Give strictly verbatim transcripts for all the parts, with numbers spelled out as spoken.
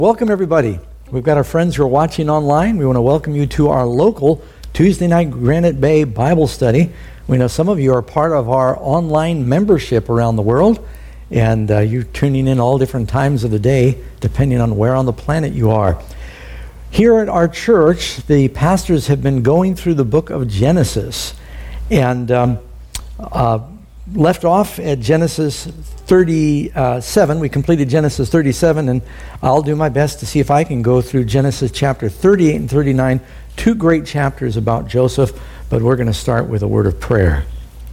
Welcome, everybody. We've got our friends who are watching online. We want to welcome you to our local Tuesday night Granite Bay Bible study. We know some of you are part of our online membership around the world, and uh, you're tuning in all different times of the day, depending on where on the planet you are. Here at our church, the pastors have been going through the book of Genesis, and um, uh, left off at Genesis thirty-seven. We completed Genesis thirty-seven, and I'll do my best to see if I can go through Genesis chapter thirty-eight and thirty-nine, two great chapters about Joseph, but we're going to start with a word of prayer.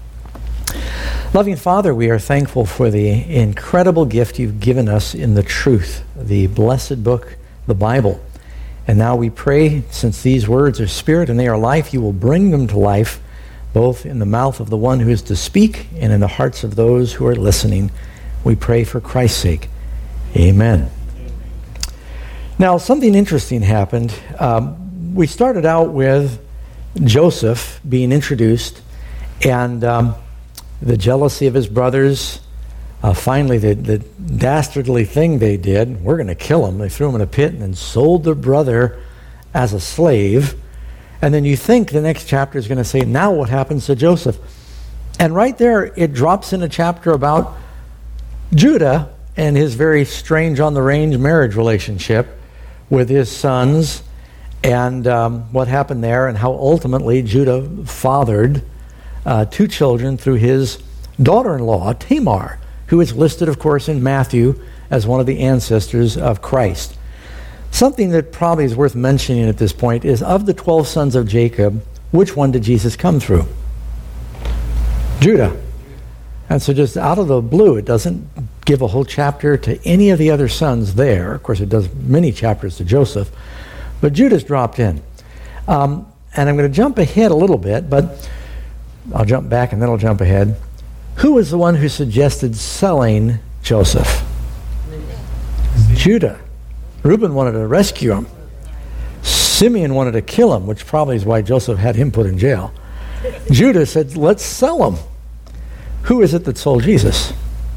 Loving Father, we are thankful for the incredible gift you've given us in the truth, the blessed book, the Bible. And now we pray, since these words are spirit and they are life, you will bring them to life, both in the mouth of the one who is to speak and in the hearts of those who are listening. We pray for Christ's sake. Amen. Now, something interesting happened. Um, we started out with Joseph being introduced, and um, the jealousy of his brothers. Uh, finally, the, the dastardly thing they did, we're going to kill him. They threw him in a pit and then sold their brother as a slave. And then you think the next chapter is going to say, now what happens to Joseph? And right there, it drops in a chapter about Judah and his very strange on-the-range marriage relationship with his sons, and um, what happened there, and how ultimately Judah fathered uh, two children through his daughter-in-law, Tamar, who is listed, of course, in Matthew as one of the ancestors of Christ. Something that probably is worth mentioning at this point is, of the twelve sons of Jacob, which one did Jesus come through? Judah. And so just out of the blue, it doesn't give a whole chapter to any of the other sons there. Of course, it does many chapters to Joseph, but Judah's dropped in. Um, and I'm going to jump ahead a little bit, but I'll jump back and then I'll jump ahead. Who was the one who suggested selling Joseph? Judah. Reuben wanted to rescue him. Simeon wanted to kill him, which probably is why Joseph had him put in jail. Judah said, let's sell him. Who is it that sold Jesus?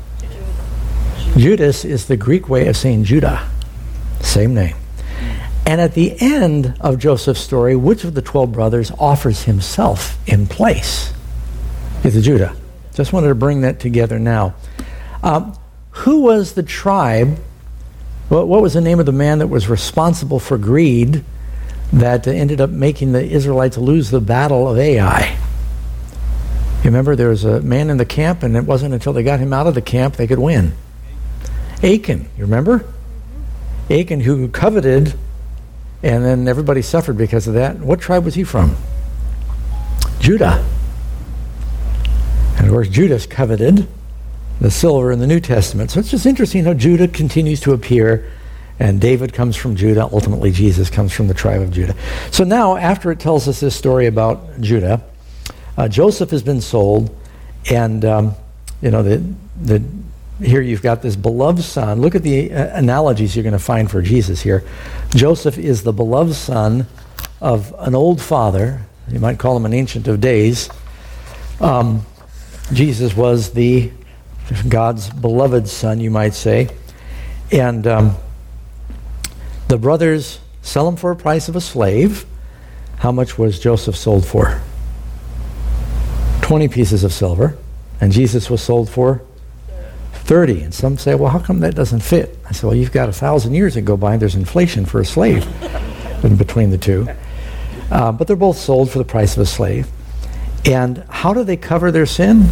Judas is the Greek way of saying Judah. Same name. And at the end of Joseph's story, which of the twelve brothers offers himself in place? It's Judah. Just wanted to bring that together now. Um, who was the tribe? What was the name of the man that was responsible for greed that ended up making the Israelites lose the battle of Ai? You remember there was a man in the camp, and it wasn't until they got him out of the camp they could win. Achan, you remember? Achan, who coveted, and then everybody suffered because of that. What tribe was he from? Judah. And of course, Judas coveted the silver in the New Testament. So it's just interesting how Judah continues to appear, and David comes from Judah. Ultimately, Jesus comes from the tribe of Judah. So now, after it tells us this story about Judah, uh, Joseph has been sold, and um, you know the the here you've got this beloved son. Look at the uh, analogies you're going to find for Jesus here. Joseph is the beloved son of an old father. You might call him an ancient of days. Um, Jesus was the God's beloved son, you might say. And um, the brothers sell him for a price of a slave. How much was Joseph sold for? twenty pieces of silver. And Jesus was sold for thirty. And some say, well, how come that doesn't fit? I said, well, you've got a thousand years that go by, and there's inflation for a slave in between the two. Uh, but they're both sold for the price of a slave. And how do they cover their sin?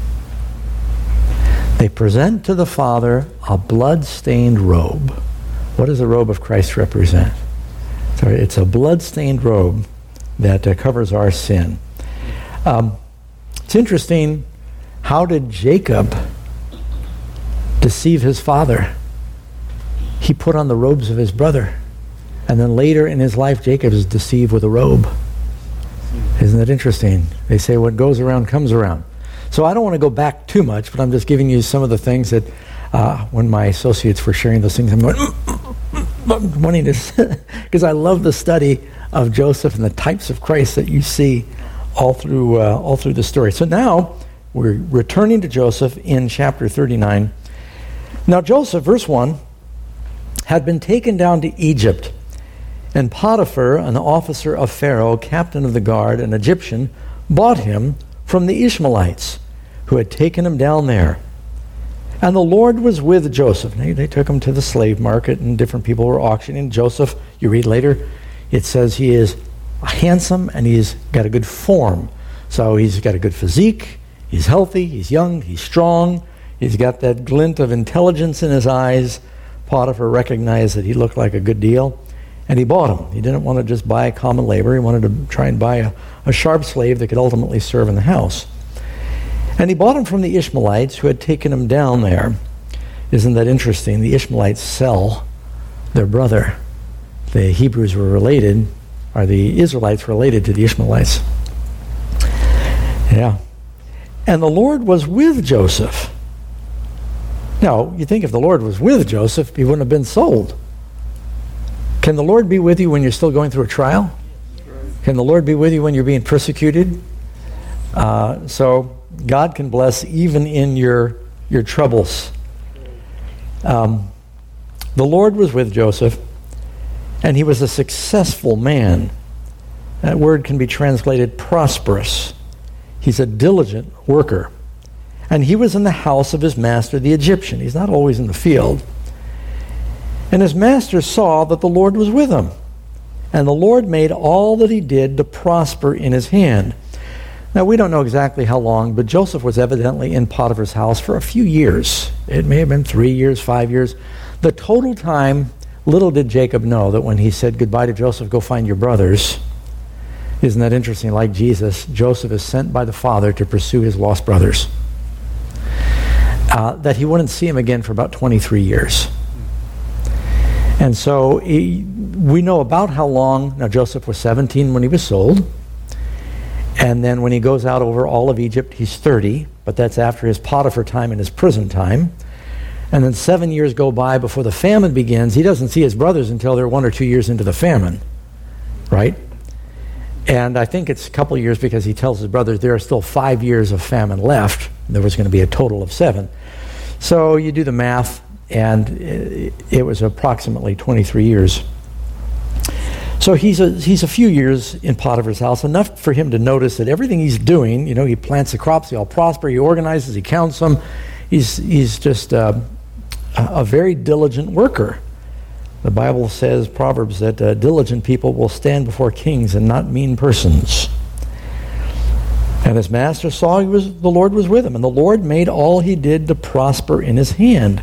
They present to the Father a blood-stained robe. What does the robe of Christ represent? So it's a blood-stained robe that uh, covers our sin. Um, it's interesting, how did Jacob deceive his father? He put on the robes of his brother. And then later in his life, Jacob is deceived with a robe. Isn't that interesting? They say what goes around comes around. So I don't want to go back too much, but I'm just giving you some of the things that uh, when my associates were sharing those things, I'm going, I'm wanting to, because I love the study of Joseph and the types of Christ that you see all through uh, all through the story. So now we're returning to Joseph in chapter thirty-nine. Now Joseph, verse one, had been taken down to Egypt, and Potiphar, an officer of Pharaoh, captain of the guard, an Egyptian, bought him from the Ishmaelites, who had taken him down there. And the Lord was with Joseph. Now, they took him to the slave market, and different people were auctioning. Joseph, you read later, it says he is handsome and he's got a good form. So he's got a good physique, he's healthy, he's young, he's strong, he's got that glint of intelligence in his eyes. Potiphar recognized that he looked like a good deal, and he bought him. He didn't want to just buy common labor. He wanted to try and buy a, a sharp slave that could ultimately serve in the house. And he bought him from the Ishmaelites who had taken him down there. Isn't that interesting? The Ishmaelites sell their brother. The Hebrews were related, or the Israelites related to the Ishmaelites. Yeah. And the Lord was with Joseph. Now, you think if the Lord was with Joseph, he wouldn't have been sold. Can the Lord be with you when you're still going through a trial? Can the Lord be with you when you're being persecuted? Uh, so God can bless even in your your troubles. Um, the Lord was with Joseph, and he was a successful man. That word can be translated prosperous. He's a diligent worker. And he was in the house of his master, the Egyptian. He's not always in the field. And his master saw that the Lord was with him. And the Lord made all that he did to prosper in his hand. Now, we don't know exactly how long, but Joseph was evidently in Potiphar's house for a few years. It may have been three years, five years. The total time, little did Jacob know that when he said goodbye to Joseph, go find your brothers. Isn't that interesting? Like Jesus, Joseph is sent by the Father to pursue his lost brothers. Uh, that he wouldn't see him again for about twenty-three years. And so he, we know about how long. Now, Joseph was seventeen when he was sold. And then when he goes out over all of Egypt, he's thirty, but that's after his Potiphar time and his prison time. And then seven years go by before the famine begins. He doesn't see his brothers until they're one or two years into the famine, right? And I think it's a couple of years because he tells his brothers there are still five years of famine left. There was going to be a total of seven. So you do the math, and it, it was approximately twenty-three years. So he's a, he's a few years in Potiphar's house, enough for him to notice that everything he's doing, you know, he plants the crops, they all prosper, he organizes, he counts them. He's, he's just uh, a very diligent worker. The Bible says, Proverbs, that uh, diligent people will stand before kings and not mean persons. And his master saw he was, the Lord was with him, and the Lord made all he did to prosper in his hand.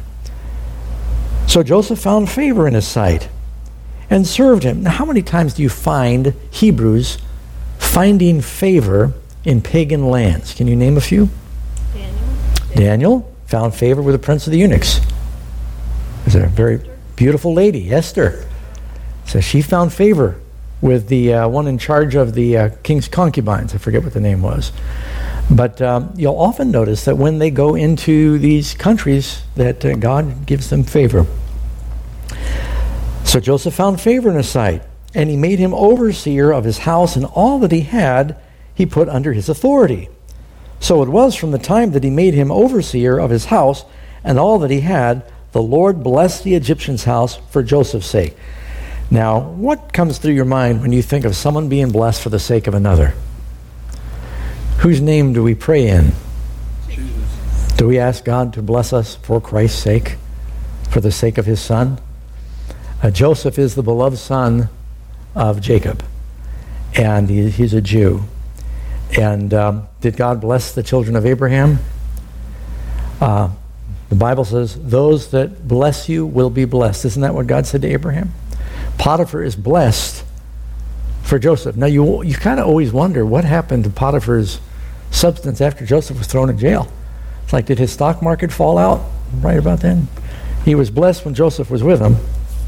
So Joseph found favor in his sight and served him. Now, how many times do you find Hebrews finding favor in pagan lands? Can you name a few? Daniel. Daniel found favor with the prince of the eunuchs. There's a very beautiful lady, Esther. So she found favor with the uh, one in charge of the uh, king's concubines. I forget what the name was. But um, you'll often notice that when they go into these countries that uh, God gives them favor. So Joseph found favor in his sight, and he made him overseer of his house, and all that he had he put under his authority. So it was from the time that he made him overseer of his house and all that he had, the Lord blessed the Egyptian's house for Joseph's sake. Now, what comes through your mind when you think of someone being blessed for the sake of another? Whose name do we pray in? Jesus. Do we ask God to bless us for Christ's sake, for the sake of his son? Uh, Joseph is the beloved son of Jacob, and he, he's a Jew. And um, did God bless the children of Abraham? Uh, the Bible says, those that bless you will be blessed. Isn't that what God said to Abraham? Potiphar is blessed for Joseph. Now, you you kind of always wonder what happened to Potiphar's substance after Joseph was thrown in jail. It's like, did his stock market fall out right about then? He was blessed when Joseph was with him.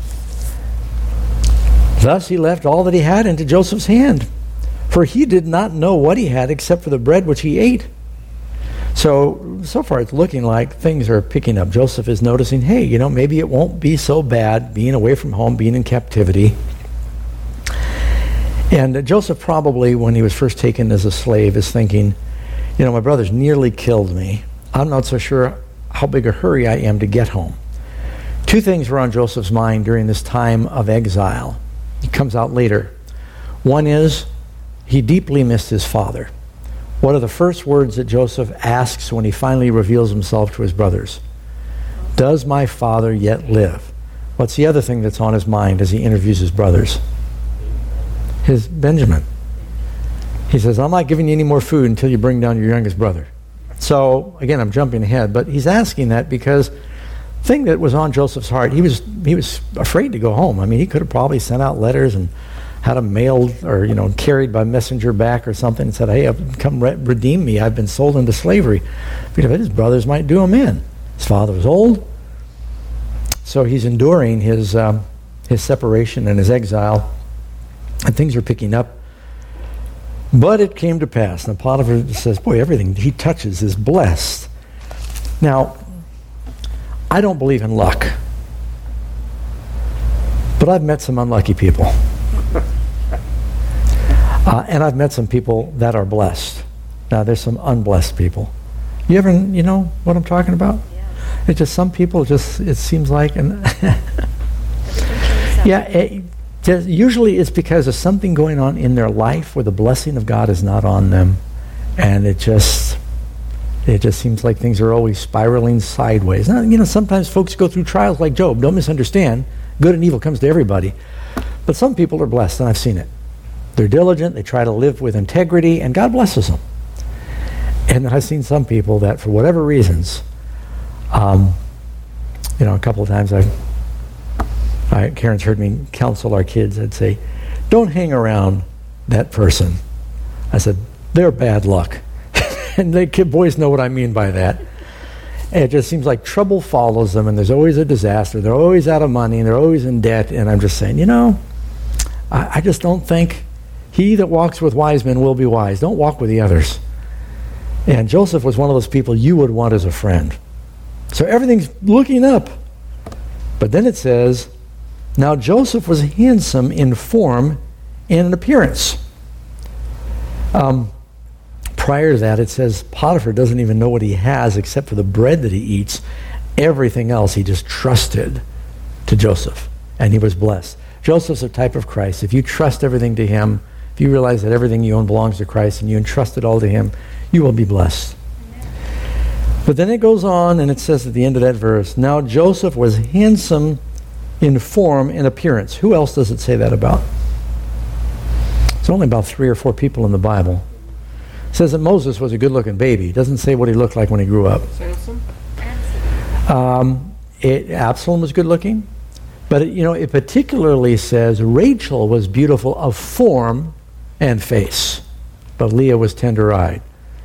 Thus he left all that he had into Joseph's hand, for he did not know what he had except for the bread which he ate. So, so far it's looking like things are picking up. Joseph is noticing, hey, you know, maybe it won't be so bad being away from home, being in captivity. And uh, Joseph probably, when he was first taken as a slave, is thinking, you know, my brothers nearly killed me. I'm not so sure how big a hurry I am to get home. Two things were on Joseph's mind during this time of exile. It comes out later. One is he deeply missed his father. What are the first words that Joseph asks when he finally reveals himself to his brothers? Does my father yet live? What's the other thing that's on his mind as he interviews his brothers? His Benjamin. He says, I'm not giving you any more food until you bring down your youngest brother. So, again, I'm jumping ahead, but he's asking that because the thing that was on Joseph's heart, he was he was afraid to go home. I mean, he could have probably sent out letters and had them mailed or, you know, carried by messenger back or something and said, hey, come re- redeem me. I've been sold into slavery. But his brothers might do him in. His father was old. So he's enduring his um, his separation and his exile. And things are picking up. But it came to pass. And Potiphar says, boy, everything he touches is blessed. Now, I don't believe in luck. But I've met some unlucky people. uh, and I've met some people that are blessed. Now, there's some unblessed people. You ever, you know what I'm talking about? Yeah. It's just some people just, it seems like, and yeah, it, just, usually it's because of something going on in their life where the blessing of God is not on them. And it just, it just seems like things are always spiraling sideways. Now, you know, sometimes folks go through trials like Job. Don't misunderstand. Good and evil comes to everybody. But some people are blessed, and I've seen it. They're diligent. They try to live with integrity, and God blesses them. And I've seen some people that, for whatever reasons, um, you know, a couple of times I've, I, Karen's heard me counsel our kids. I'd say, don't hang around that person. I said, they're bad luck. And the kid boys know what I mean by that. And it just seems like trouble follows them, and there's always a disaster. They're always out of money, and they're always in debt. And I'm just saying, you know, I, I just don't think he that walks with wise men will be wise. Don't walk with the others. And Joseph was one of those people you would want as a friend. So everything's looking up. But then it says, now Joseph was handsome in form and in appearance. Um, prior to that, it says Potiphar doesn't even know what he has except for the bread that he eats. Everything else he just trusted to Joseph, and he was blessed. Joseph's a type of Christ. If you trust everything to him, if you realize that everything you own belongs to Christ and you entrust it all to him, you will be blessed. But then it goes on, and it says at the end of that verse, now Joseph was handsome in form and appearance. Who else does it say that about? It's only about three or four people in the Bible. It says that Moses was a good-looking baby. It doesn't say what he looked like when he grew up. Samson? Um, it, Absalom was good-looking. But, it, you know, it particularly says Rachel was beautiful of form and face. But Leah was tender-eyed.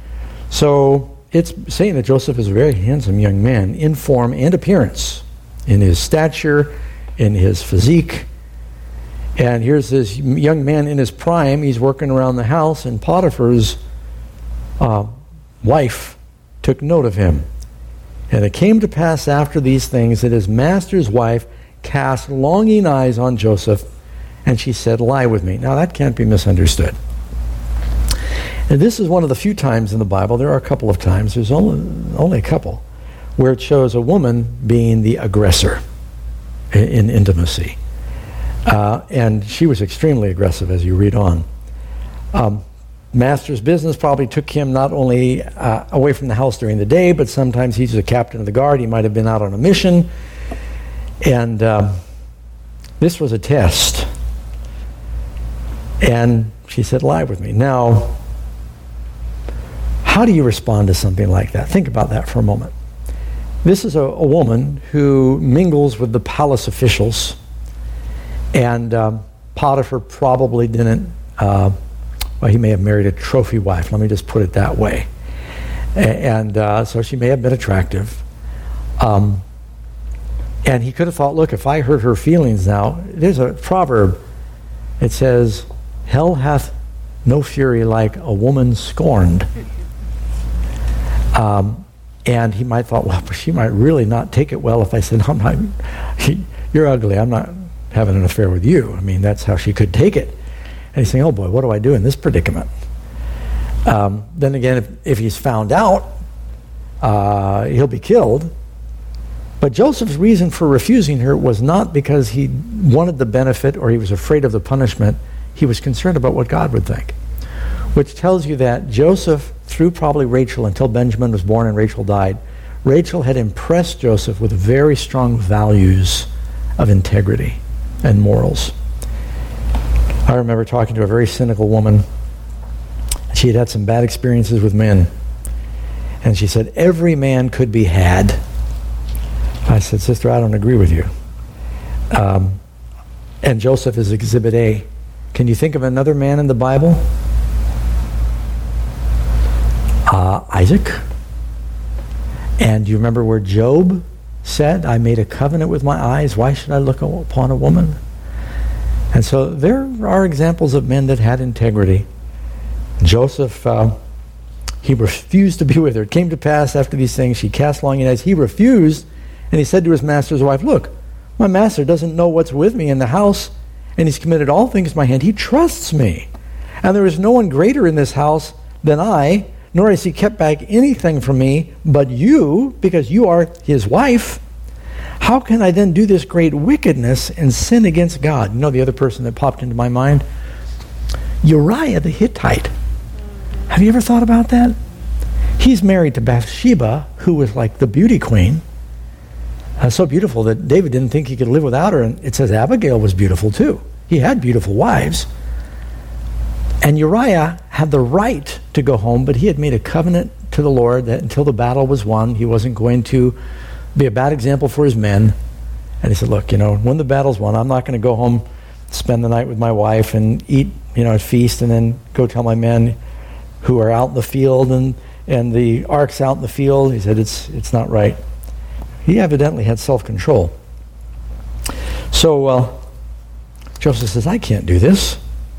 So it's saying that Joseph is a very handsome young man in form and appearance, in his stature, in his physique. And here's this young man in his prime. He's working around the house, and Potiphar's uh, wife took note of him. And it came to pass after these things that his master's wife cast longing eyes on Joseph, and she said, lie with me. Now that can't be misunderstood. And this is one of the few times in the Bible, there are a couple of times, there's only, only a couple, where it shows a woman being the aggressor in, in intimacy. Uh, and she was extremely aggressive as you read on. Um, master's business probably took him not only uh, away from the house during the day, but sometimes he's a captain of the guard. He might have been out on a mission. And um, this was a test. And she said, lie with me. Now, how do you respond to something like that? Think about that for a moment. This is a, a woman who mingles with the palace officials, and um, Potiphar probably didn't, uh, well, he may have married a trophy wife, let me just put it that way. A- and uh, so she may have been attractive. Um, and he could have thought, look, if I hurt her feelings now, there's a proverb, it says, hell hath no fury like a woman scorned. Um, and he might thought, well, she might really not take it well if I said, I'm not, you're ugly, I'm not having an affair with you. I mean, that's how she could take it. And he's saying, oh boy, what do I do in this predicament? Um, then again, if, if he's found out, uh, he'll be killed. But Joseph's reason for refusing her was not because he wanted the benefit or he was afraid of the punishment. He was concerned about what God would think. Which tells you that Joseph, through probably Rachel until Benjamin was born and Rachel died, Rachel had impressed Joseph with very strong values of integrity and morals. I remember talking to a very cynical woman. She had had some bad experiences with men. And she said, every man could be had. I said, sister, I don't agree with you. Um, and Joseph is exhibit A. Can you think of another man in the Bible? Uh, Isaac. And do you remember where Job said, I made a covenant with my eyes. Why should I look upon a woman? And so there are examples of men that had integrity. Joseph, uh, he refused to be with her. It came to pass after these things, she cast longing eyes. He refused, and he said to his master's wife, look, my master doesn't know what's with me in the house, and he's committed all things to my hand. He trusts me. And there is no one greater in this house than I, nor has he kept back anything from me but you, because you are his wife. How can I then do this great wickedness and sin against God? You know the other person that popped into my mind? Uriah the Hittite. Have you ever thought about that? He's married to Bathsheba, who was like the beauty queen. Uh, so beautiful that David didn't think he could live without her. And it says Abigail was beautiful too. He had beautiful wives. And Uriah had the right to go home, but he had made a covenant to the Lord that until the battle was won, he wasn't going to be a bad example for his men. And he said, look, you know, when the battle's won, I'm not going to go home, spend the night with my wife and eat, you know, a feast, and then go tell my men who are out in the field and, and the ark's out in the field. He said, it's it's not right. He evidently had self-control. So uh, Joseph says, I can't do this.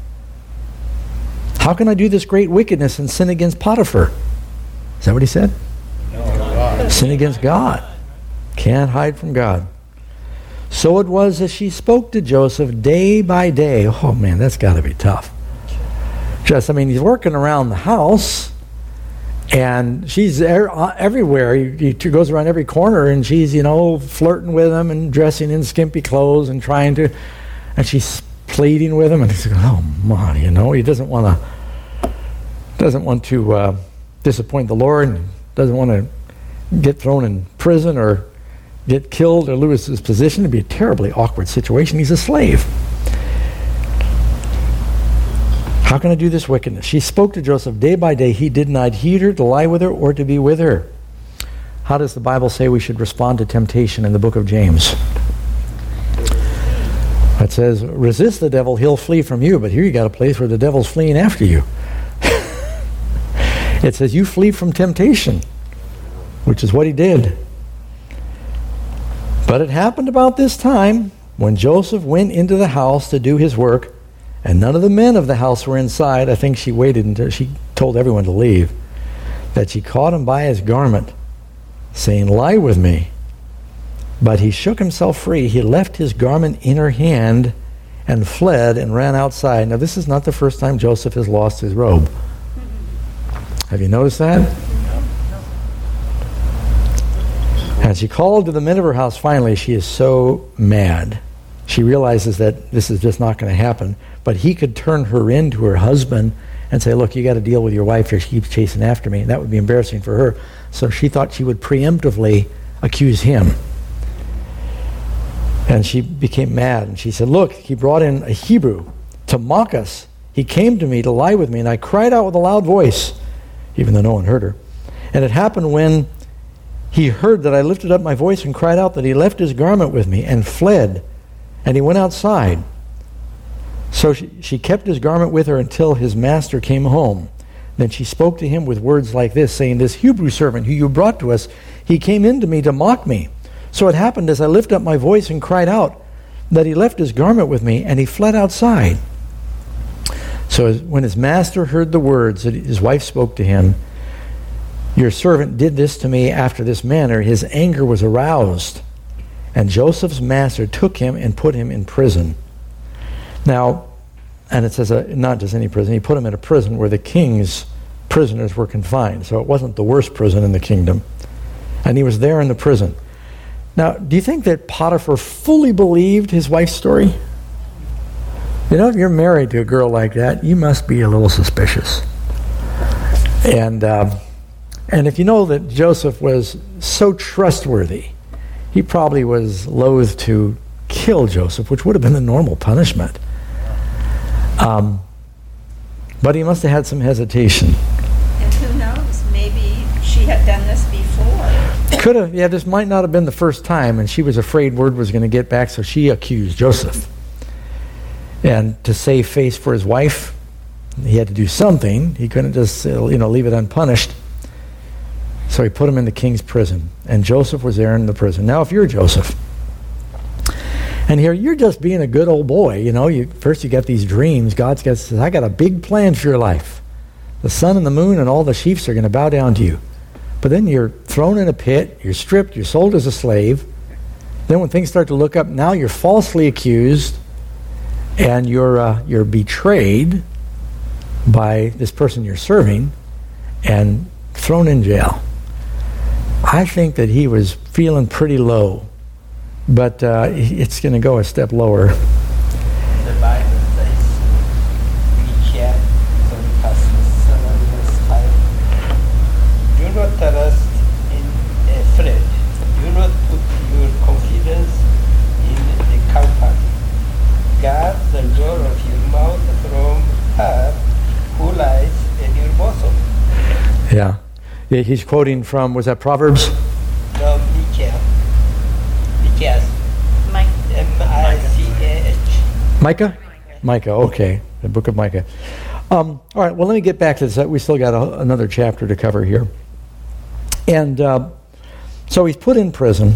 How can I do this great wickedness and sin against Potiphar? Is that what he said? No. Sin against God. Can't hide from God. So it was as she spoke to Joseph day by day. Oh man, that's got to be tough. Just, I mean, he's working around the house, and she's er- everywhere. He, he goes around every corner, and she's, you know, flirting with him and dressing in skimpy clothes and trying to, and she's pleading with him, and he's going, oh my, you know, he doesn't want to, doesn't want to uh, disappoint the Lord, and doesn't want to get thrown in prison or get killed or lose his position. It'd be a terribly awkward situation. He's a slave. How can I do this wickedness? She spoke to Joseph day by day. He did not heed her, to lie with her, or to be with her. How does the Bible say we should respond to temptation in the book of James? It says, resist the devil, he'll flee from you. But here you got a place where the devil's fleeing after you. It says, you flee from temptation, which is what he did. But it happened about this time when Joseph went into the house to do his work, and none of the men of the house were inside. I think she waited until she told everyone to leave, that she caught him by his garment, saying, lie with me. But he shook himself free. He left his garment in her hand and fled and ran outside. Now, this is not the first time Joseph has lost his robe. Have you noticed that? And she called to the men of her house. Finally, she is so mad. She realizes that this is just not going to happen. But he could turn her in to her husband and say, look, you got to deal with your wife here. She keeps chasing after me. And that would be embarrassing for her. So she thought she would preemptively accuse him. And she became mad. And she said, look, he brought in a Hebrew to mock us. He came to me to lie with me. And I cried out with a loud voice, even though no one heard her. And it happened when he heard that I lifted up my voice and cried out, that he left his garment with me and fled. And he went outside. So she, she kept his garment with her until his master came home. Then she spoke to him with words like this, saying, this Hebrew servant who you brought to us, he came in to me to mock me. So it happened as I lifted up my voice and cried out, that he left his garment with me, and he fled outside. So as, when his master heard the words that his wife spoke to him, your servant did this to me after this manner, his anger was aroused. And Joseph's master took him and put him in prison. Now, and it says uh, not just any prison, he put him in a prison where the king's prisoners were confined. So it wasn't the worst prison in the kingdom. And he was there in the prison. Now, do you think that Potiphar fully believed his wife's story? You know, if you're married to a girl like that, you must be a little suspicious. And uh, and if you know that Joseph was so trustworthy, he probably was loath to kill Joseph, which would have been the normal punishment. Um, but he must have had some hesitation. And who knows, maybe she had done this before. Could have, yeah, this might not have been the first time, and she was afraid word was going to get back, so she accused Joseph. And to save face for his wife, he had to do something. He couldn't just, uh, you know, leave it unpunished. So he put him in the king's prison, and Joseph was there in the prison. Now, if you're Joseph, and here you're just being a good old boy, you know, you first you get these dreams. God's got says, I got a big plan for your life. The sun and the moon and all the chiefs are going to bow down to you. But then you're thrown in a pit, you're stripped, you're sold as a slave. Then when things start to look up, now you're falsely accused, and you're uh, you're betrayed by this person you're serving, and thrown in jail. I think that he was feeling pretty low, but uh, it's going to go a step lower. The Bible says, "Be careful, do not trust in a friend. Do not put your confidence in the company. Guard the door of your mouth from her who lies in your bosom." Yeah. He's quoting from, was that Proverbs? No, Micah. Micah. Mike. M I C A H. Micah? Micah, okay. The book of Micah. Um, all right, well, let me get back to this. We still got a, another chapter to cover here. And uh, so he's put in prison.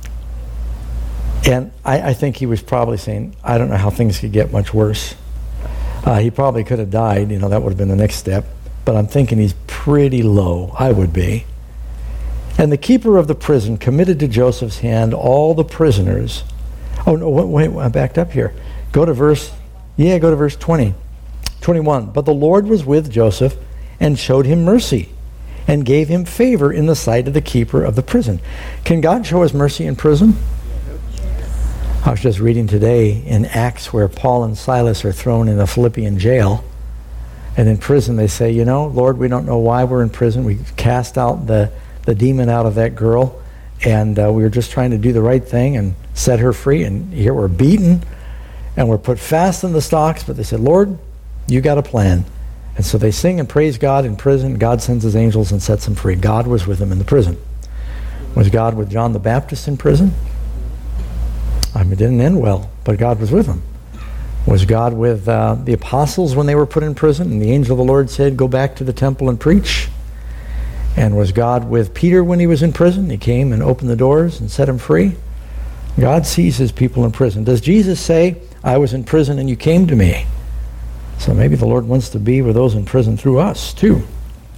And I, I think he was probably saying, I don't know how things could get much worse. Uh, he probably could have died. You know, that would have been the next step. But I'm thinking he's pretty low. I would be. And the keeper of the prison committed to Joseph's hand all the prisoners. Oh, no, wait, wait, I backed up here. Go to verse, yeah, go to verse twenty. twenty-one. But the Lord was with Joseph and showed him mercy and gave him favor in the sight of the keeper of the prison. Can God show us mercy in prison? I was just reading today in Acts where Paul and Silas are thrown in a Philippian jail. And in prison they say, you know, Lord, we don't know why we're in prison. We cast out the, the demon out of that girl, and uh, we were just trying to do the right thing and set her free. And here we're beaten, and we're put fast in the stocks. But they said, Lord, you got a plan. And so they sing and praise God in prison. God sends his angels and sets them free. God was with them in the prison. Was God with John the Baptist in prison? I mean, it didn't end well, but God was with him. Was God with uh, the apostles when they were put in prison and the angel of the Lord said, go back to the temple and preach? And was God with Peter when he was in prison? He came and opened the doors and set him free. God sees his people in prison. Does Jesus say, I was in prison and you came to me? So maybe the Lord wants to be with those in prison through us too.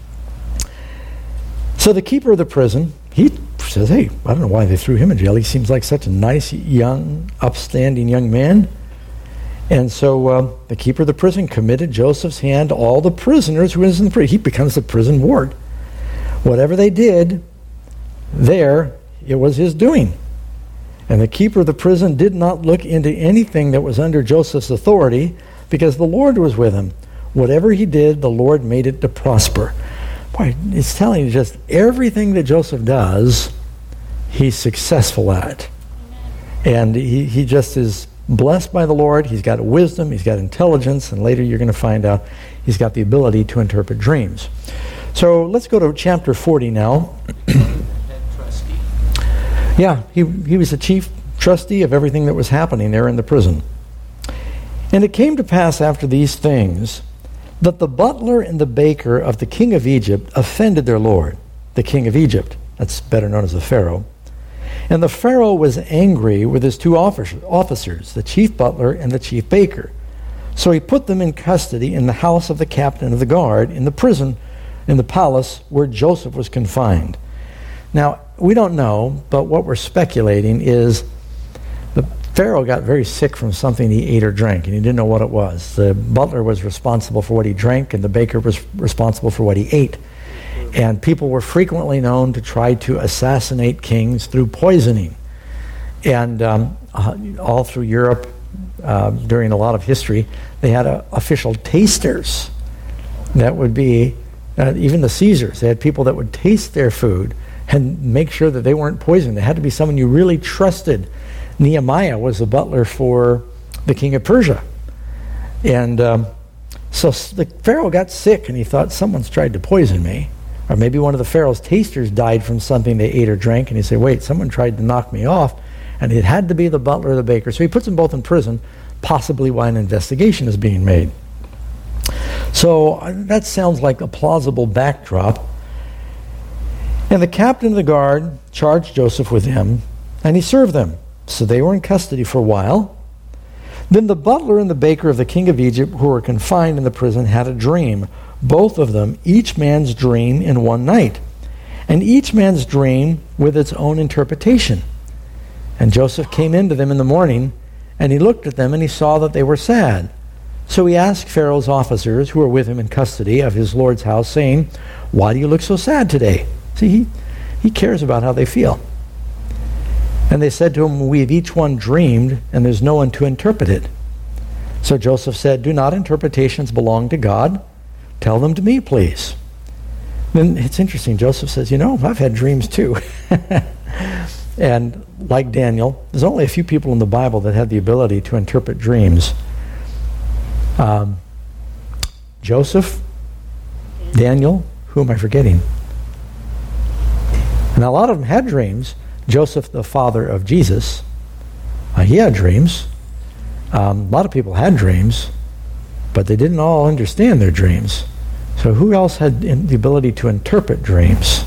So the keeper of the prison, he says, hey, I don't know why they threw him in jail. He seems like such a nice, young, upstanding young man. And so uh, the keeper of the prison committed Joseph's hand to all the prisoners who was in the prison. He becomes the prison ward. Whatever they did there, it was his doing. And the keeper of the prison did not look into anything that was under Joseph's authority because the Lord was with him. Whatever he did, the Lord made it to prosper. Boy, it's telling you just everything that Joseph does, he's successful at. And he, he just is blessed by the Lord. He's got wisdom, he's got intelligence, and later you're going to find out he's got the ability to interpret dreams. So let's go to chapter forty now. Yeah, he, he was the chief trustee of everything that was happening there in the prison. And it came to pass after these things that the butler and the baker of the king of Egypt offended their lord, the king of Egypt. That's better known as the Pharaoh. And the Pharaoh was angry with his two officers, the chief butler and the chief baker. So he put them in custody in the house of the captain of the guard, in the prison, in the palace where Joseph was confined. Now, we don't know, but what we're speculating is the Pharaoh got very sick from something he ate or drank, and he didn't know what it was. The butler was responsible for what he drank, and the baker was responsible for what he ate. And people were frequently known to try to assassinate kings through poisoning. And um, uh, all through Europe, uh, during a lot of history, they had uh, official tasters. That would be, uh, even the Caesars, they had people that would taste their food and make sure that they weren't poisoned. It had to be someone you really trusted. Nehemiah was the butler for the king of Persia. And um, so the Pharaoh got sick, and he thought, someone's tried to poison me. Or maybe one of the Pharaoh's tasters died from something they ate or drank, and he said, wait, someone tried to knock me off. And it had to be the butler or the baker. So he puts them both in prison, possibly while an investigation is being made. So uh, that sounds like a plausible backdrop. And the captain of the guard charged Joseph with them, and he served them. So they were in custody for a while. Then the butler and the baker of the king of Egypt, who were confined in the prison, had a dream. Both of them, each man's dream in one night, and each man's dream with its own interpretation. And Joseph came into them in the morning, and he looked at them, and he saw that they were sad. So he asked Pharaoh's officers, who were with him in custody of his Lord's house, saying, why do you look so sad today? See, he, he cares about how they feel. And they said to him, we have each one dreamed, and there's no one to interpret it. So Joseph said, do not interpretations belong to God? Tell them to me, please. Then it's interesting. Joseph says, you know, I've had dreams too. And like Daniel, there's only a few people in the Bible that had the ability to interpret dreams. Um, Joseph, Daniel, who am I forgetting? And a lot of them had dreams. Joseph, the father of Jesus, uh, he had dreams. Um, a lot of people had dreams, but they didn't all understand their dreams. So who else had in, the ability to interpret dreams?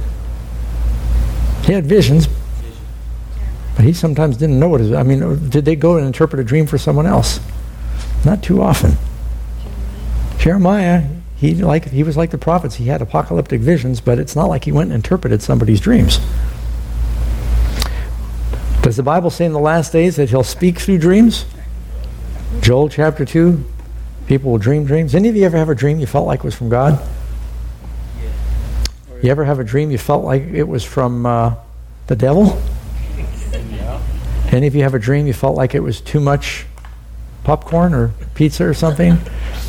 He had visions, but he sometimes didn't know what it was. I mean, did they go and interpret a dream for someone else? Not too often. Jeremiah, he like he was like the prophets. He had apocalyptic visions, but it's not like he went and interpreted somebody's dreams. Does the Bible say in the last days that he'll speak through dreams? Joel chapter two, people will dream dreams. Any of you ever have a dream you felt like was from God? You ever have a dream you felt like it was from uh, the devil? Any of you have a dream you felt like it was too much popcorn or pizza or something?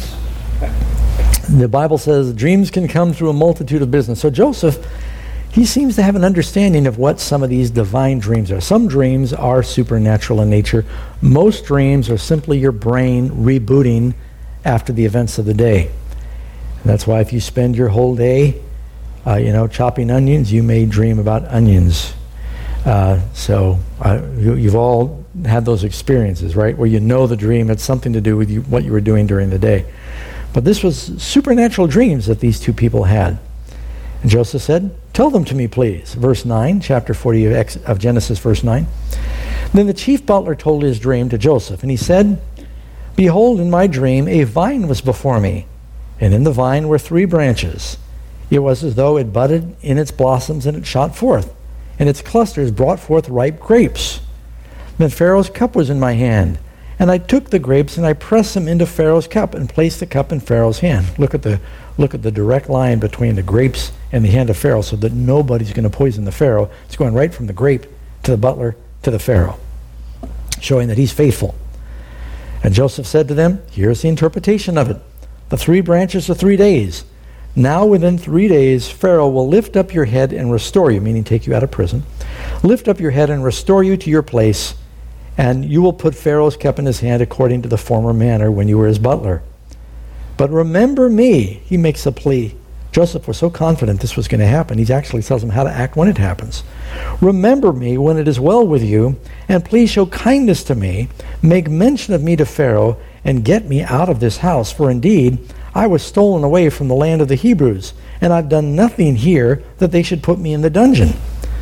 The Bible says dreams can come through a multitude of business. So Joseph, he seems to have an understanding of what some of these divine dreams are. Some dreams are supernatural in nature. Most dreams are simply your brain rebooting after the events of the day. And that's why if you spend your whole day, uh, you know, chopping onions, you may dream about onions. Uh, so uh, you, you've all had those experiences, right, where you know the dream had something to do with you, what you were doing during the day. But this was supernatural dreams that these two people had. And Joseph said, tell them to me, please. Verse nine, chapter forty of, Ex- of Genesis, verse nine. Then the chief butler told his dream to Joseph, and he said, behold, in my dream a vine was before me, and in the vine were three branches. It was as though it budded in its blossoms, and it shot forth, and its clusters brought forth ripe grapes. Then Pharaoh's cup was in my hand, and I took the grapes, and I pressed them into Pharaoh's cup, and placed the cup in Pharaoh's hand. Look at the look at the direct line between the grapes and the hand of Pharaoh, so that nobody's going to poison the Pharaoh. It's going right from the grape to the butler to the Pharaoh, showing that he's faithful. And Joseph said to them, here's the interpretation of it. The three branches are three days. Now within three days, Pharaoh will lift up your head and restore you, meaning take you out of prison. Lift up your head and restore you to your place, and you will put Pharaoh's cup in his hand according to the former manner when you were his butler. But remember me, he makes a plea. Joseph was so confident this was going to happen, he actually tells him how to act when it happens. Remember me when it is well with you, and please show kindness to me. Make mention of me to Pharaoh, and get me out of this house. For indeed, I was stolen away from the land of the Hebrews, and I've done nothing here that they should put me in the dungeon.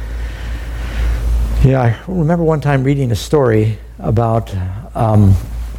Yeah, I remember one time reading a story about um,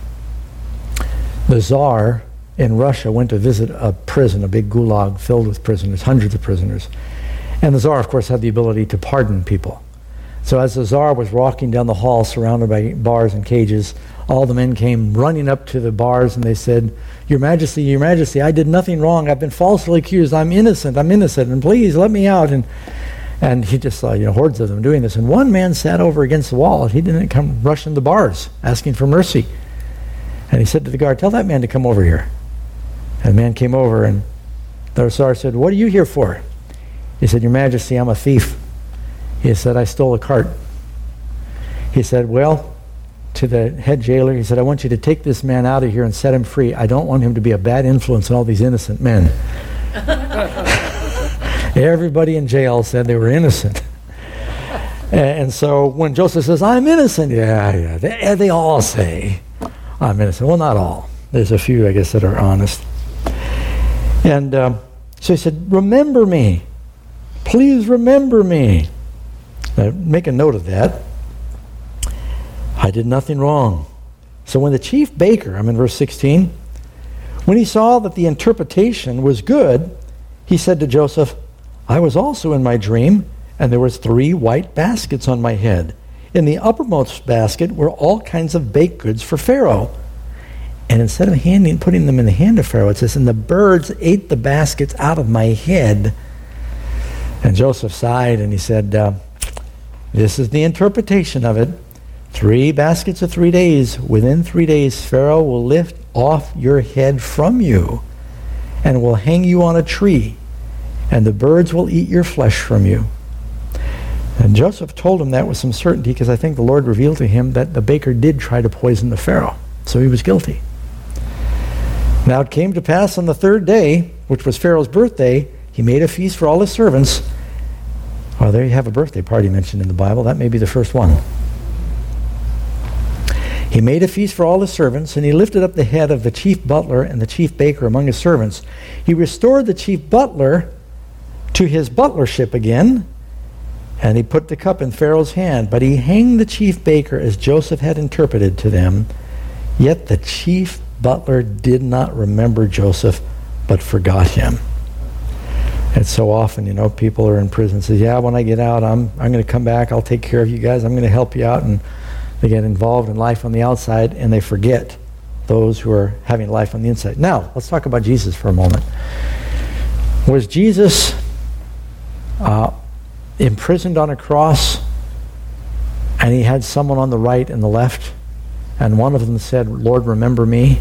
the Tsar in Russia went to visit a prison, a big gulag filled with prisoners, hundreds of prisoners. And the Tsar, of course, had the ability to pardon people. So as the Tsar was walking down the hall surrounded by bars and cages, all the men came running up to the bars and they said, Your Majesty, Your Majesty, I did nothing wrong. I've been falsely accused. I'm innocent. I'm innocent. And please let me out. And And he just saw, you know, hordes of them doing this. And one man sat over against the wall, and he didn't come rushing the bars, asking for mercy. And he said to the guard, "Tell that man to come over here." And the man came over, and the Tsar said, "What are you here for?" He said, "Your Majesty, I'm a thief." He said, "I stole a cart." He said, "Well," to the head jailer, he said, "I want you to take this man out of here and set him free. I don't want him to be a bad influence on all these innocent men." Everybody in jail said they were innocent. And so when Joseph says, "I'm innocent," yeah, yeah, they, they all say, "I'm innocent." Well, not all. There's a few, I guess, that are honest. And um, so he said, "Remember me. Please remember me." Now, make a note of that. I did nothing wrong. So when the chief baker, I'm in verse sixteen, when he saw that the interpretation was good, he said to Joseph, "I was also in my dream, and there was three white baskets on my head. In the uppermost basket were all kinds of baked goods for Pharaoh. And instead of handing, putting them in the hand of Pharaoh, it says, and the birds ate the baskets out of my head." And Joseph sighed, and he said, uh, "This is the interpretation of it. Three baskets of three days. Within three days, Pharaoh will lift off your head from you and will hang you on a tree, and the birds will eat your flesh from you." And Joseph told him that with some certainty, because I think the Lord revealed to him that the baker did try to poison the Pharaoh, so he was guilty. Now it came to pass on the third day, which was Pharaoh's birthday, he made a feast for all his servants. Well, there you have a birthday party mentioned in the Bible. That may be the first one. He made a feast for all his servants, and he lifted up the head of the chief butler and the chief baker among his servants. He restored the chief butler to his butlership again, and he put the cup in Pharaoh's hand. But he hanged the chief baker as Joseph had interpreted to them. Yet the chief butler did not remember Joseph, but forgot him. And so often, you know, people are in prison and say, "Yeah, when I get out, I'm I'm going to come back. I'll take care of you guys. I'm going to help you out." And they get involved in life on the outside, and they forget those who are having life on the inside. Now, let's talk about Jesus for a moment. Was Jesus uh, imprisoned on a cross, and he had someone on the right and the left, and one of them said, "Lord, remember me"?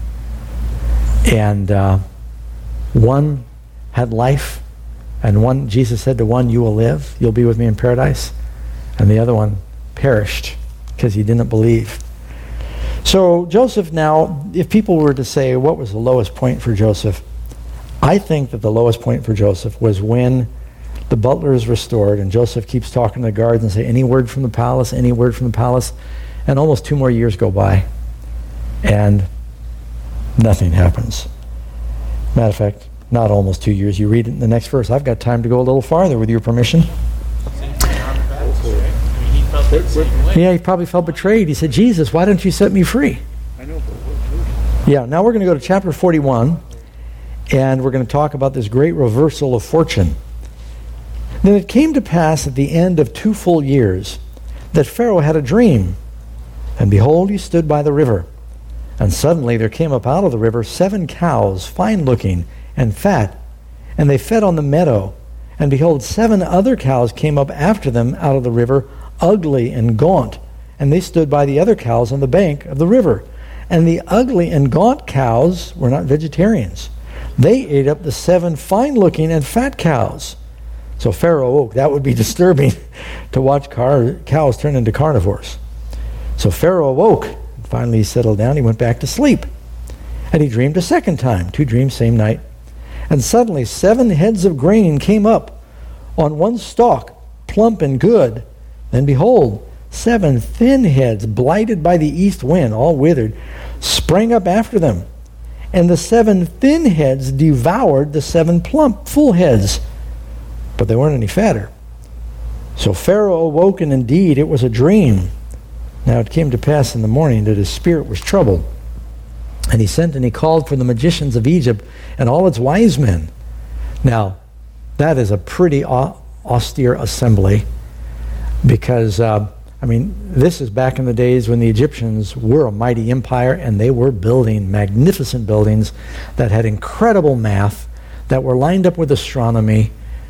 And uh, one had life, and one, Jesus said to one, "You will live, you'll be with me in paradise," and the other one perished because he didn't believe. So Joseph now, if people were to say, what was the lowest point for Joseph? I think that the lowest point for Joseph was when the butler is restored, and Joseph keeps talking to the guards and say, "Any word from the palace, any word from the palace?" And almost two more years go by, and nothing happens. Matter of fact, not almost two years. You read it in the next verse. I've got time to go a little farther with your permission. Yeah, he probably felt betrayed. He said, "Jesus, why don't you set me free?" I know, but yeah, now we're going to go to chapter forty-one, and we're going to talk about this great reversal of fortune. Then it came to pass at the end of two full years that Pharaoh had a dream, and behold, he stood by the river. And suddenly there came up out of the river seven cows, fine-looking and fat, and they fed on the meadow. And behold, seven other cows came up after them out of the river, ugly and gaunt, and they stood by the other cows on the bank of the river. And the ugly and gaunt cows were not vegetarians. They ate up the seven fine-looking and fat cows. So Pharaoh awoke. That would be disturbing to watch car- cows turn into carnivores. So Pharaoh awoke. Finally he settled down. He went back to sleep. And he dreamed a second time. Two dreams, same night. And suddenly seven heads of grain came up on one stalk, plump and good. Then behold, seven thin heads, blighted by the east wind, all withered, sprang up after them. And the seven thin heads devoured the seven plump, full heads. But they weren't any fatter. So Pharaoh awoke, and indeed it was a dream. Now it came to pass in the morning that his spirit was troubled. And he sent and he called for the magicians of Egypt and all its wise men. Now, that is a pretty au- austere assembly, because, uh, I mean, this is back in the days when the Egyptians were a mighty empire, and they were building magnificent buildings that had incredible math, that were lined up with astronomy,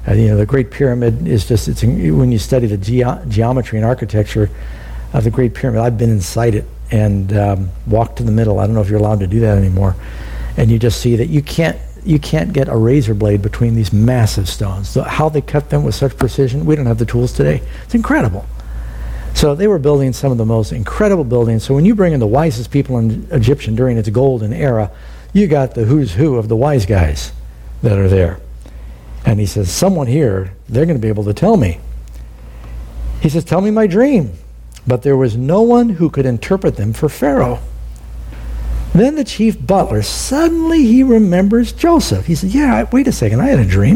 Uh, you know, the Great Pyramid is just, it's when you study the ge- geometry and architecture of the Great Pyramid, I've been inside it and um, walked to the middle. I don't know if you're allowed to do that anymore. And you just see that you can't you can't get a razor blade between these massive stones. So how they cut them with such precision, we don't have the tools today. It's incredible. So they were building some of the most incredible buildings. So when you bring in the wisest people in Egyptian during its golden era, you got the who's who of the wise guys that are there. And he says, someone here, they're going to be able to tell me. He says, tell me my dream. But there was no one who could interpret them for Pharaoh. Then the chief butler, suddenly he remembers Joseph. He said, yeah, wait a second, I had a dream.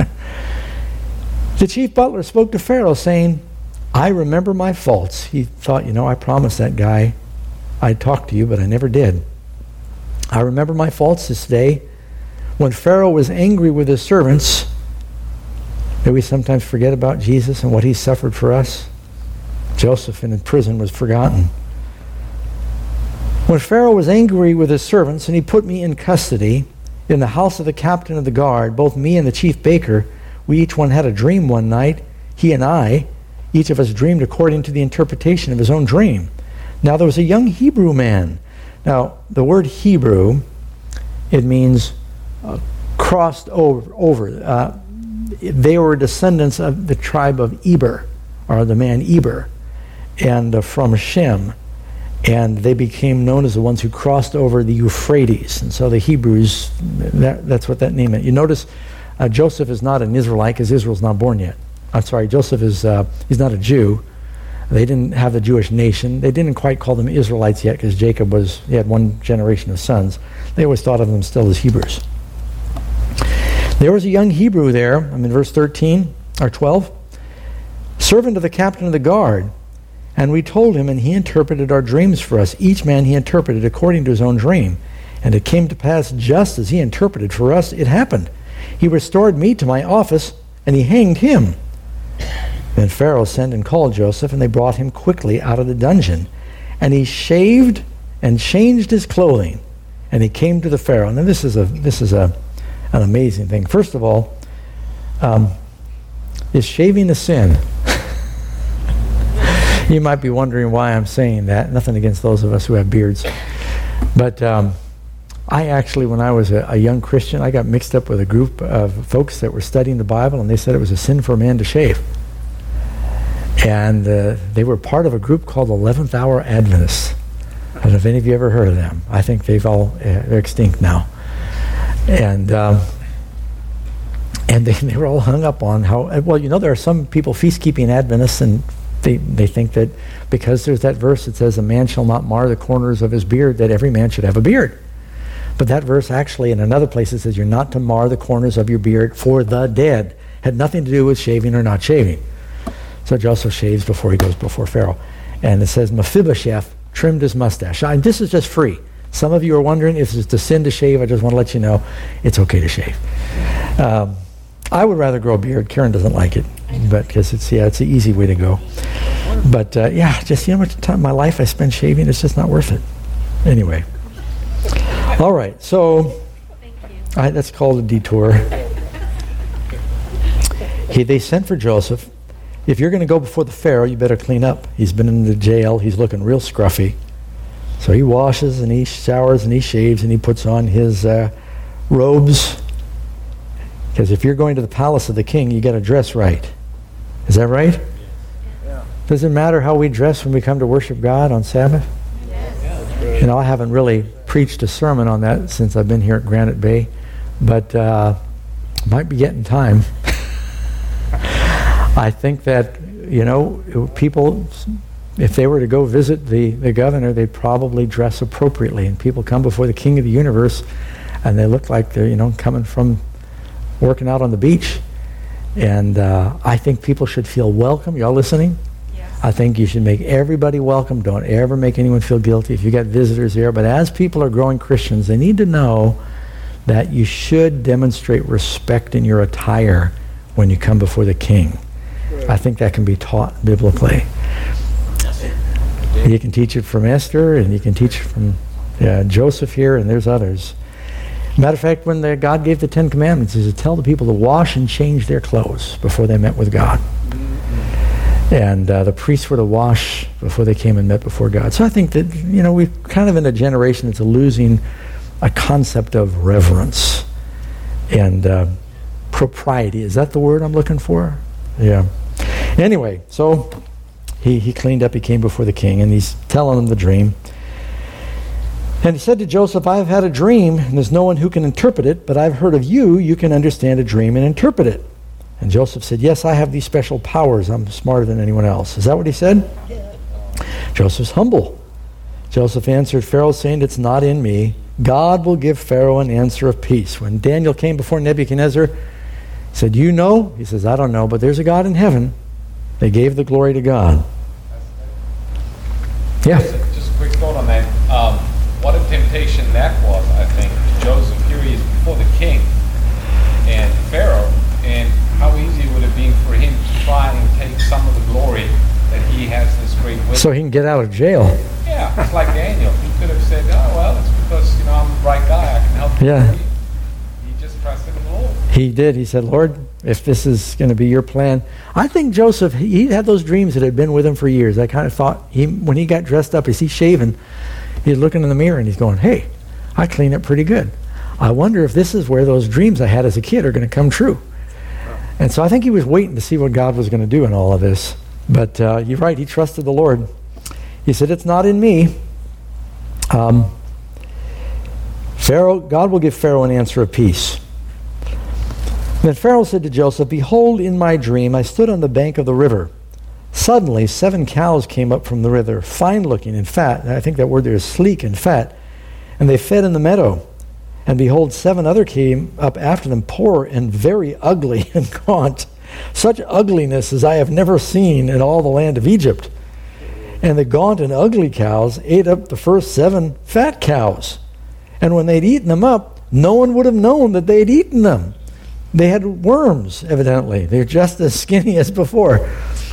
The chief butler spoke to Pharaoh saying, I remember my faults. He thought, you know, I promised that guy I'd talk to you, but I never did. I remember my faults this day. When Pharaoh was angry with his servants, do we sometimes forget about Jesus and what he suffered for us? Joseph in prison was forgotten. When Pharaoh was angry with his servants and he put me in custody in the house of the captain of the guard, both me and the chief baker, we each one had a dream one night, he and I, each of us dreamed according to the interpretation of his own dream. Now there was a young Hebrew man. Now the word Hebrew, it means uh, crossed over. over. Uh, they were descendants of the tribe of Eber, or the man Eber, and uh, from Shem. And they became known as the ones who crossed over the Euphrates. And so the Hebrews, that, that's what that name meant. You notice uh, Joseph is not an Israelite because Israel's not born yet. I'm sorry, Joseph is, uh, he's not a Jew. They didn't have the Jewish nation. They didn't quite call them Israelites yet because Jacob was, he had one generation of sons. They always thought of them still as Hebrews. There was a young Hebrew there, I'm in verse thirteen, or twelve, servant of the captain of the guard. And we told him, and he interpreted our dreams for us. Each man he interpreted according to his own dream. And it came to pass just as he interpreted for us, it happened. He restored me to my office, and he hanged him. Then Pharaoh sent and called Joseph, and they brought him quickly out of the dungeon. And he shaved and changed his clothing, and he came to the Pharaoh. Now this is a this is a an amazing thing. First of all, um, is shaving a sin? You might be wondering why I'm saying that. Nothing against those of us who have beards. But um, I actually, when I was a, a young Christian, I got mixed up with a group of folks that were studying the Bible, and they said it was a sin for a man to shave. And uh, they were part of a group called eleventh Hour Adventists. I don't know if any of you ever heard of them. I think they've all, uh, they're extinct now. And um, and they, they were all hung up on how, well, you know, there are some people, feast-keeping Adventists, and They, they think that because there's that verse that says a man shall not mar the corners of his beard, that every man should have a beard. But that verse actually in another place it says you're not to mar the corners of your beard for the dead. Had nothing to do with shaving or not shaving. So Joseph shaves before he goes before Pharaoh. And it says Mephibosheth trimmed his mustache. And this is just free. Some of you are wondering if it's a sin to shave. I just want to let you know it's okay to shave. Um, I would rather grow a beard. Karen doesn't like it, but because it's yeah, it's the easy way to go. But uh, yeah, just you know how much time my life I spend shaving. It's just not worth it. Anyway, all right. So I, that's called a detour. He they sent for Joseph. If you're going to go before the Pharaoh, you better clean up. He's been in the jail. He's looking real scruffy. So he washes and he showers and he shaves and he puts on his uh, robes. Because if you're going to the palace of the king, you got to dress right. Is that right? Yeah. Does it matter how we dress when we come to worship God on Sabbath? Yes. You know, I haven't really preached a sermon on that since I've been here at Granite Bay, but uh, might be getting time. I think that, you know, people, if they were to go visit the, the governor, they'd probably dress appropriately. And people come before the king of the universe, and they look like they're, you know, coming from working out on the beach. And uh, I think people should feel welcome. Y'all listening? Yes. I think you should make everybody welcome. Don't ever make anyone feel guilty if you got visitors here. But as people are growing Christians, they need to know that you should demonstrate respect in your attire when you come before the king. Right. I think that can be taught biblically. You can teach it from Esther, and you can teach it from uh, Joseph here, and there's others. Matter of fact, when the, God gave the Ten Commandments, he said, tell the people to wash and change their clothes before they met with God. Mm-hmm. And uh, the priests were to wash before they came and met before God. So I think that, you know, we're kind of in a generation that's losing a concept of reverence and uh, propriety. Is that the word I'm looking for? Yeah. Anyway, so he, he cleaned up, he came before the king, and he's telling him the dream. And he said to Joseph, I have had a dream, and there's no one who can interpret it, but I've heard of you, you can understand a dream and interpret it. And Joseph said, yes, I have these special powers. I'm smarter than anyone else. Is that what he said? Yeah. Joseph's humble. Joseph answered Pharaoh, saying, it's not in me. God will give Pharaoh an answer of peace. When Daniel came before Nebuchadnezzar, he said, you know? He says, I don't know, but there's a God in heaven. They gave the glory to God. Yeah. Just, just a quick thought on that. Um, What a temptation that was, I think, to Joseph. Here he is before the king and Pharaoh, and how easy would it be for him to try and take some of the glory that he has this great wisdom. So he can get out of jail. Yeah, it's like Daniel. He could have said, oh, well, it's because, you know, I'm the right guy. I can help you. Yeah. He just trusted in the Lord. He did. He said, Lord, if this is going to be your plan. I think Joseph, he had those dreams that had been with him for years. I kind of thought, he when he got dressed up, is he shaven? He's looking in the mirror and he's going, hey, I clean up pretty good. I wonder if this is where those dreams I had as a kid are going to come true. And so I think he was waiting to see what God was going to do in all of this. But uh, you're right, he trusted the Lord. He said, it's not in me. Um, Pharaoh, God will give Pharaoh an answer of peace. Then Pharaoh said to Joseph, behold, in my dream I stood on the bank of the river. Suddenly, seven cows came up from the river, fine-looking and fat. I think that word there is sleek and fat. And they fed in the meadow. And behold, seven other came up after them, poor and very ugly and gaunt. Such ugliness as I have never seen in all the land of Egypt. And the gaunt and ugly cows ate up the first seven fat cows. And when they'd eaten them up, no one would have known that they had eaten them. They had worms, evidently. They're just as skinny as before.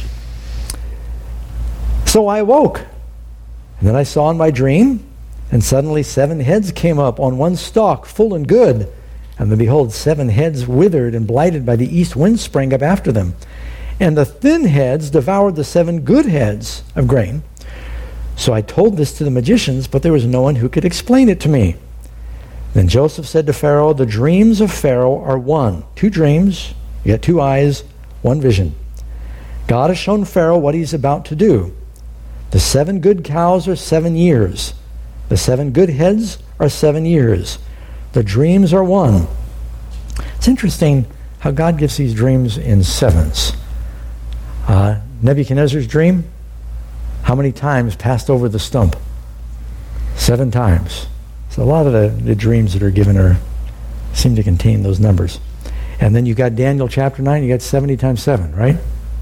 So I awoke, and then I saw in my dream, and suddenly seven heads came up on one stalk, full and good. And then behold, seven heads withered and blighted by the east wind sprang up after them. And the thin heads devoured the seven good heads of grain. So I told this to the magicians, but there was no one who could explain it to me. Then Joseph said to Pharaoh, the dreams of Pharaoh are one. Two dreams, you got two eyes, one vision. God has shown Pharaoh what he's about to do. The seven good cows are seven years. The seven good heads are seven years. The dreams are one. It's interesting how God gives these dreams in sevens. Uh, Nebuchadnezzar's dream, how many times passed over the stump? Seven times. So a lot of the, the dreams that are given are seem to contain those numbers. And then you got Daniel chapter nine, you got seventy times seven, right?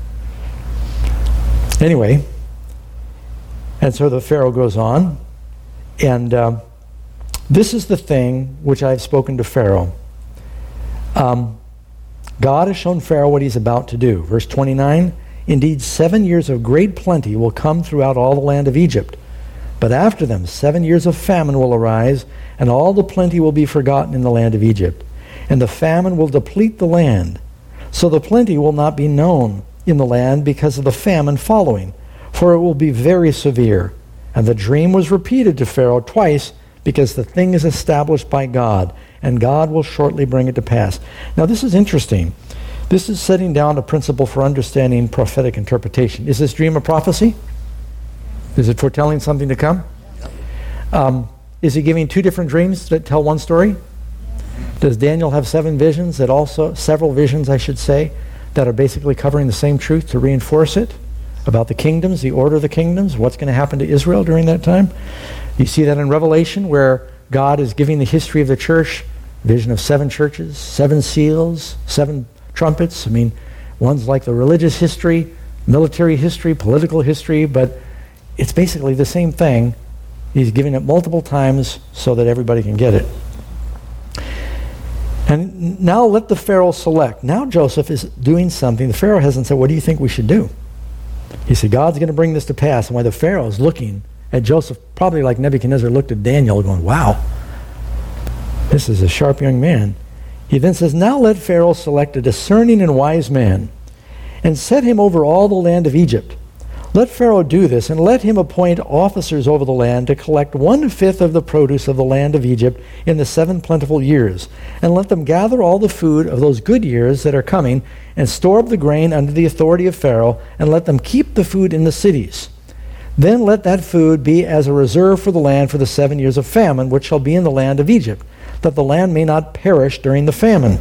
Anyway, and so the Pharaoh goes on, and uh, this is the thing which I've spoken to Pharaoh. Um, God has shown Pharaoh what he's about to do. Verse twenty-nine, indeed seven years of great plenty will come throughout all the land of Egypt. But after them seven years of famine will arise, and all the plenty will be forgotten in the land of Egypt. And the famine will deplete the land. So the plenty will not be known in the land because of the famine following, for it will be very severe. And the dream was repeated to Pharaoh twice, because the thing is established by God, and God will shortly bring it to pass. Now this is interesting. This is setting down a principle for understanding prophetic interpretation. Is this dream a prophecy? Is it foretelling something to come? Um, is he giving two different dreams that tell one story? Does Daniel have seven visions that also, several visions I should say, that are basically covering the same truth to reinforce it? About the kingdoms, the order of the kingdoms, what's going to happen to Israel during that time? You see that in Revelation, where God is giving the history of the church, vision of seven churches, seven seals, seven trumpets. I mean, one's like the religious history, military history, political history, but it's basically the same thing. He's giving it multiple times so that everybody can get it. And now let the Pharaoh select. Now Joseph is doing something. The Pharaoh hasn't said, what do you think we should do? He said, God's going to bring this to pass. And while the Pharaoh is looking at Joseph, probably like Nebuchadnezzar looked at Daniel going, wow, This is a sharp young man. He then says, now let Pharaoh select a discerning and wise man and set him over all the land of Egypt. Let Pharaoh do this, and let him appoint officers over the land to collect one-fifth of the produce of the land of Egypt in the seven plentiful years, and let them gather all the food of those good years that are coming, and store up the grain under the authority of Pharaoh, and let them keep the food in the cities. Then let that food be as a reserve for the land for the seven years of famine, which shall be in the land of Egypt, that the land may not perish during the famine.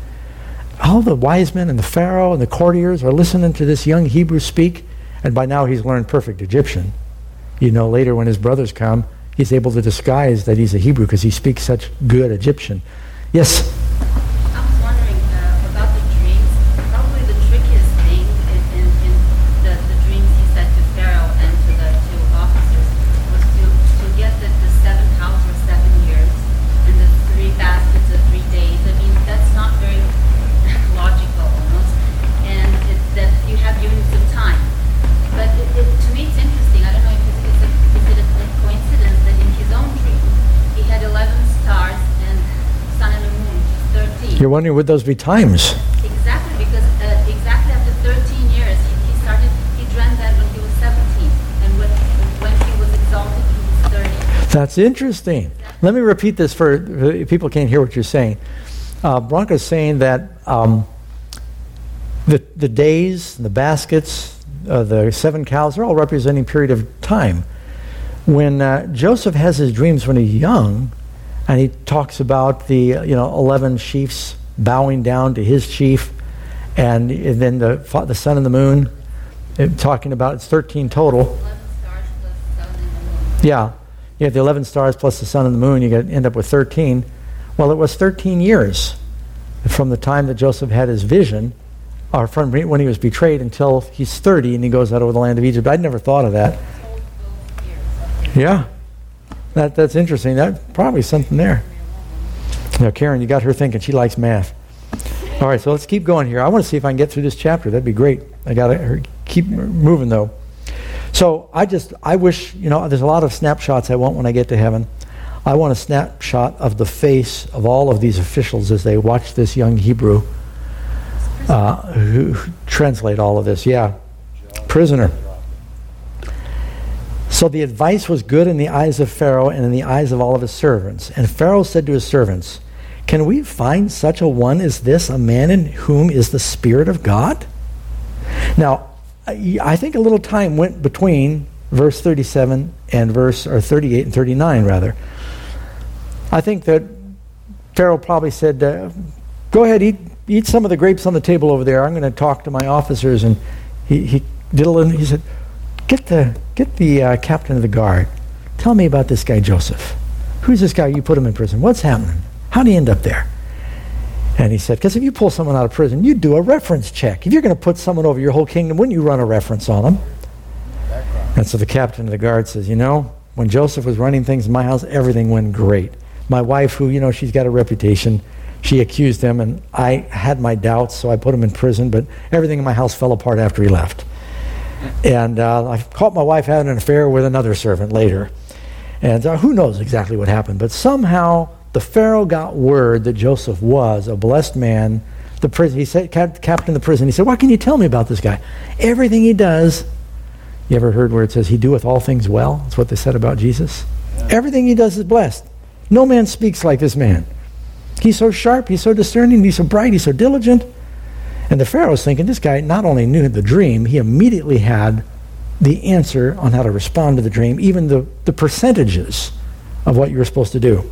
All the wise men and the Pharaoh and the courtiers are listening to this young Hebrew speak. And by now he's learned perfect Egyptian. You know, later when his brothers come, he's able to disguise that he's a Hebrew because he speaks such good Egyptian. Yes? I was wondering uh, about the dreams. Probably the trickiest thing in, in, in the, the dreams he said to Pharaoh and to the two officers was to, to get the, the seven cows for seven years and the three baskets of three days. I mean, that's not very logical almost. And it, that you have units of time. But it, it, to me, it's interesting. I don't know if it's, it's a, is it a, a coincidence that in his own dream he had eleven stars and sun and the moon, thirteen. You're wondering, would those be times? Exactly, because uh, exactly after thirteen years, he, he started. He dreamt that when he was seventeen, and when when he was exalted, he was thirty. That's interesting. Exactly. Let me repeat this for uh, people can't hear what you're saying. Uh, Branka's saying that um, the the days, the baskets. Uh, the seven cows are all representing period of time. When uh, Joseph has his dreams when he's young, and he talks about the uh, you know eleven chiefs bowing down to his chief, and, and then the the sun and the moon, it, talking about it's thirteen total. Eleven stars plus sun and the moon. Yeah, you have the eleven stars plus the sun and the moon. You get end up with thirteen. Well, it was thirteen years from the time that Joseph had his vision. Or from when he was betrayed until he's thirty and he goes out over the land of Egypt. I'd never thought of that. Yeah, that that's interesting. That probably something there. Now, Karen, you got her thinking she likes math. All right, so let's keep going here. I want to see if I can get through this chapter. That'd be great. I got to keep moving though. So I just I wish you know there's a lot of snapshots I want when I get to heaven. I want a snapshot of the face of all of these officials as they watch this young Hebrew. Uh, who, who translate all of this. Yeah. Prisoner. So the advice was good in the eyes of Pharaoh and in the eyes of all of his servants. And Pharaoh said to his servants, can we find such a one as this, a man in whom is the Spirit of God? Now, I think a little time went between verse thirty-seven and verse, or thirty-eight and thirty-nine rather. I think that Pharaoh probably said, uh, go ahead, eat eat some of the grapes on the table over there. I'm going to talk to my officers. And he he did a little, he said, get the get the uh, captain of the guard. Tell me about this guy Joseph. Who's this guy? You put him in prison. What's happening? How did he end up there? And he said, because if you pull someone out of prison, you do a reference check. If you're going to put someone over your whole kingdom, wouldn't you run a reference on them? And so the captain of the guard says, you know, when Joseph was running things in my house, everything went great. My wife, who, you know, she's got a reputation, she accused him, and I had my doubts, so I put him in prison, but everything in my house fell apart after he left. And uh, I caught my wife having an affair with another servant later. And uh, who knows exactly what happened, but somehow the Pharaoh got word that Joseph was a blessed man. The prison, he said, cap- captain of the prison, he said, what can you tell me about this guy? Everything he does, you ever heard where it says, he doeth all things well? That's what they said about Jesus. Yeah. Everything he does is blessed. No man speaks like this man. He's so sharp, he's so discerning, he's so bright, he's so diligent. And the Pharaoh's thinking, this guy not only knew the dream, he immediately had the answer on how to respond to the dream, even the, the percentages of what you were supposed to do.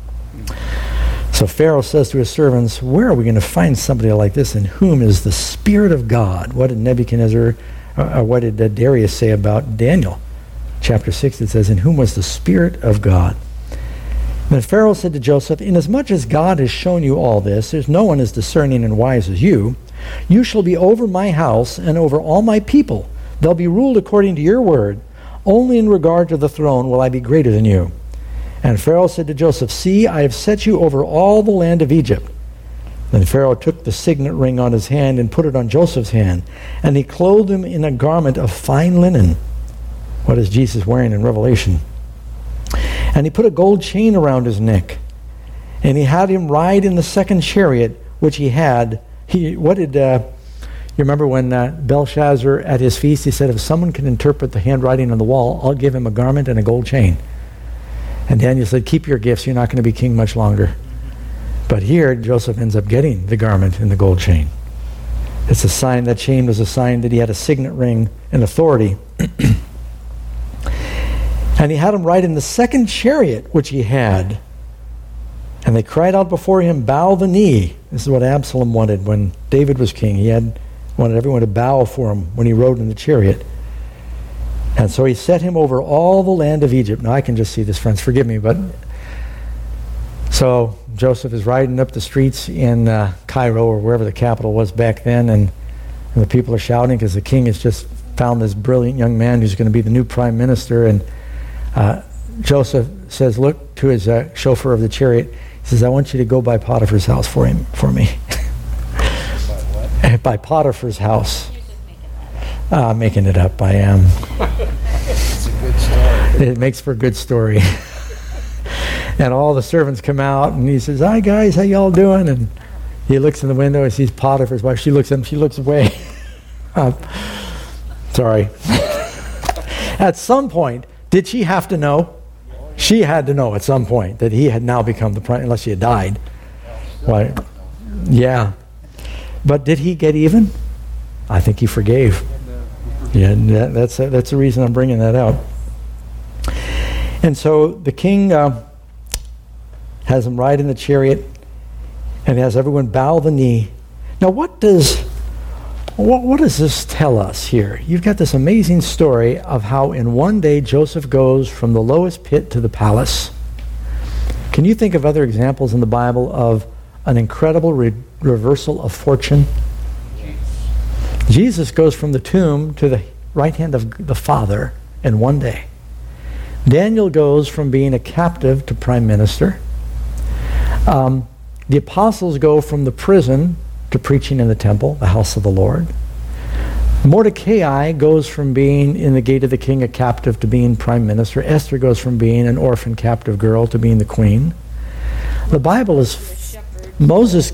So Pharaoh says to his servants, where are we going to find somebody like this in whom is the Spirit of God? What did Nebuchadnezzar, uh, what did uh, Darius say about Daniel? Chapter six, it says, in whom was the Spirit of God? Then Pharaoh said to Joseph, inasmuch as God has shown you all this, there's no one as discerning and wise as you, you shall be over my house and over all my people. They'll be ruled according to your word. Only in regard to the throne will I be greater than you. And Pharaoh said to Joseph, see, I have set you over all the land of Egypt. Then Pharaoh took the signet ring on his hand and put it on Joseph's hand, and he clothed him in a garment of fine linen. What is Jesus wearing in Revelation? And he put a gold chain around his neck. And he had him ride in the second chariot, which he had. He, what did, uh, you remember when uh, Belshazzar at his feast, he said, if someone can interpret the handwriting on the wall, I'll give him a garment and a gold chain. And Daniel said, keep your gifts, you're not going to be king much longer. But here, Joseph ends up getting the garment and the gold chain. It's a sign, that chain was a sign that he had a signet ring and authority. And he had him ride in the second chariot which he had. And they cried out before him, bow the knee. This is what Absalom wanted when David was king. He had wanted everyone to bow for him when he rode in the chariot. And so he set him over all the land of Egypt. Now I can just see this, friends, forgive me, but so Joseph is riding up the streets in uh, Cairo, or wherever the capital was back then, and, and the people are shouting because the king has just found this brilliant young man who's going to be the new prime minister. And uh, Joseph says, look to his uh, chauffeur of the chariot. He says, I want you to go by Potiphar's house for him, for me. By what? By Potiphar's house. You're just making that up. Uh, making it up, I am. It's a good story. It makes for a good story. And all the servants come out, and he says, hi guys, how y'all doing? And he looks in the window and sees Potiphar's wife. She looks at him, she looks away. uh, sorry. At some point, did she have to know? She had to know at some point that he had now become the prime, unless she had died. Why? Yeah. But did he get even? I think he forgave. Yeah, that, that's that's the reason I'm bringing that out. And so the king uh, has him ride in the chariot, and has everyone bow the knee. Now, what does what, what does this tell us here? You've got this amazing story of how in one day Joseph goes from the lowest pit to the palace. Can you think of other examples in the Bible of an incredible re- reversal of fortune? Jesus goes from the tomb to the right hand of the Father in one day. Daniel goes from being a captive to prime minister. Um, the apostles go from the prison to preaching in the temple, the house of the Lord. Mordecai goes from being in the gate of the king a captive to being prime minister. Esther goes from being an orphan captive girl to being the queen. The Bible is f- Moses.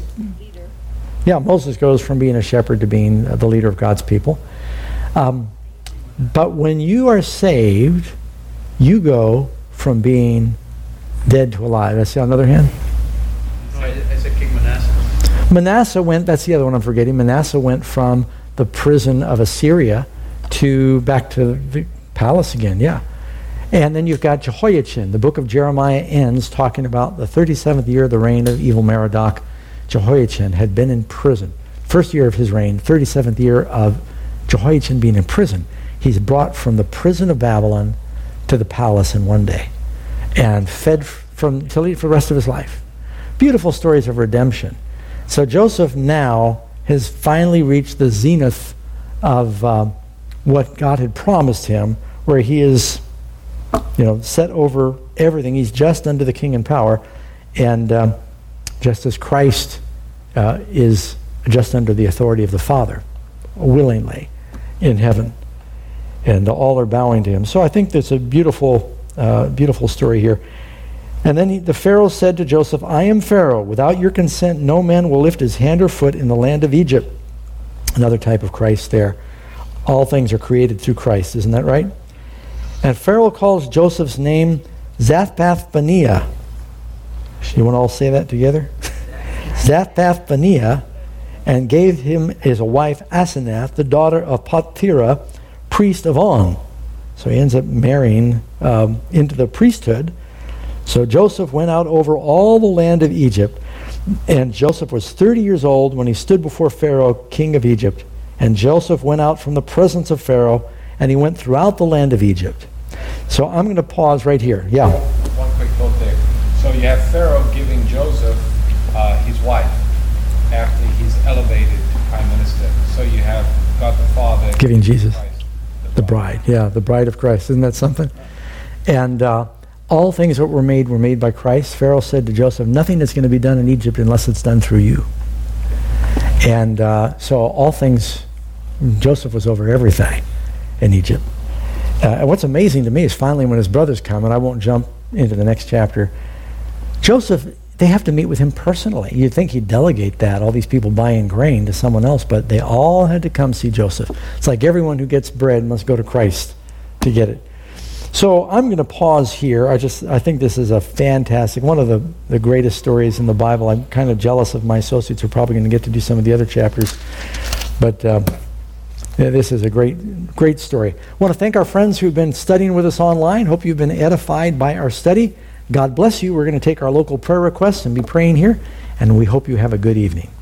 Yeah, Moses goes from being a shepherd to being uh, the leader of God's people. Um, but when you are saved, you go from being dead to alive. That's on the other hand. No, I, I said King Manasseh. Manasseh went, that's the other one I'm forgetting. Manasseh went from the prison of Assyria to back to the palace again, yeah. And then you've got Jehoiachin. The book of Jeremiah ends talking about the thirty-seventh year of the reign of evil Merodach. Jehoiachin had been in prison. First year of his reign, thirty-seventh year of Jehoiachin being in prison. He's brought from the prison of Babylon to the palace in one day and fed from till he, for the rest of his life. Beautiful stories of redemption. So Joseph now has finally reached the zenith of uh, what God had promised him, where he is, you know, set over everything. He's just under the king in power, and uh, just as Christ uh, is just under the authority of the Father, willingly, in heaven. And all are bowing to him. So I think that's a beautiful, uh, beautiful story here. And then he, the Pharaoh said to Joseph, I am Pharaoh. Without your consent, no man will lift his hand or foot in the land of Egypt. Another type of Christ there. All things are created through Christ. Isn't that right? And Pharaoh calls Joseph's name Zaphnath-Paneah. You want to all say that together? Zaphnath-Paneah, and gave him as a wife Asenath, the daughter of Potiphera, priest of On. So he ends up marrying um, into the priesthood. So Joseph went out over all the land of Egypt, and Joseph was thirty years old when he stood before Pharaoh, king of Egypt. And Joseph went out from the presence of Pharaoh, and he went throughout the land of Egypt. So I'm going to pause right here. Yeah. One quick thought there. So you have Pharaoh giving Joseph uh, his wife after he's elevated to prime minister. So you have God the Father giving Jesus. Christ, The bride, yeah, the bride of Christ. Isn't that something? And uh, all things that were made were made by Christ. Pharaoh said to Joseph, nothing is going to be done in Egypt unless it's done through you. And uh, so all things, Joseph was over everything in Egypt. Uh, and what's amazing to me is finally when his brothers come, and I won't jump into the next chapter, Joseph they have to meet with him personally. You'd think he'd delegate that, all these people buying grain, to someone else, but they all had to come see Joseph. It's like everyone who gets bread must go to Christ to get it. So I'm going to pause here. I just I think this is a fantastic, one of the, the greatest stories in the Bible. I'm kind of jealous of my associates who are probably going to get to do some of the other chapters. But uh, yeah, this is a great, great story. I want to thank our friends who've been studying with us online. Hope you've been edified by our study. God bless you. We're going to take our local prayer requests and be praying here, and we hope you have a good evening.